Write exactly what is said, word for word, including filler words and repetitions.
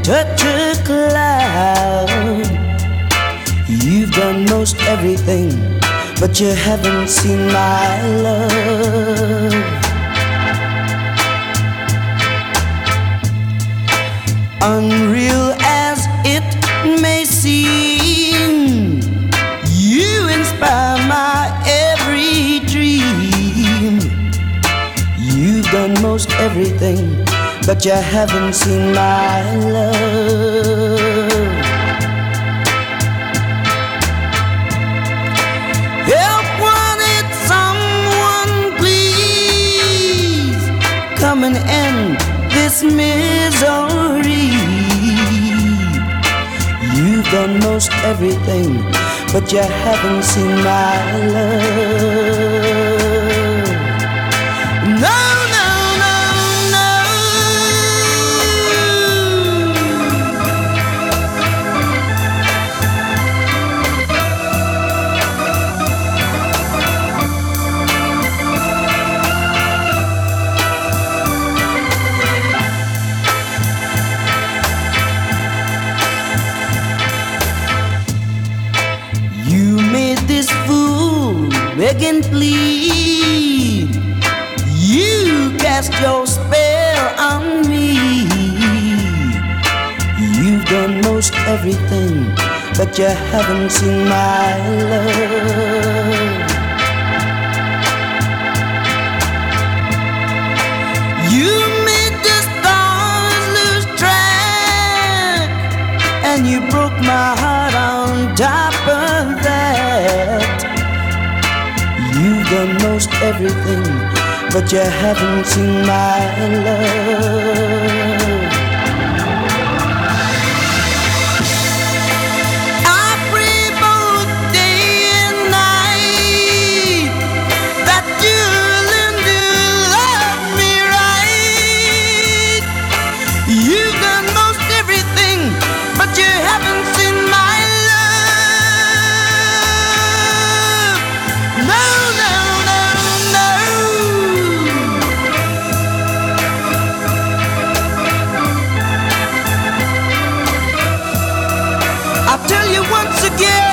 touch a cloud. You've done most everything, but you haven't seen my love. Unreal as it may seem, you inspire my every dream. You've done most everything, but you haven't seen my love. Help wanted someone, please come and end this misery. You've done most everything, but you haven't seen my love. No, no, no, no. You made this fool beg and plead. You cast your spell on me. You've done most everything, but you haven't seen my love. You made the stars lose track, and you broke my heart on top of that. You've done most everything, but you haven't seen my love. I pray both day and night that you'll learn to love me right. You've done most everything, but you haven't seen my love. No, no, no, no. I'll tell you once again.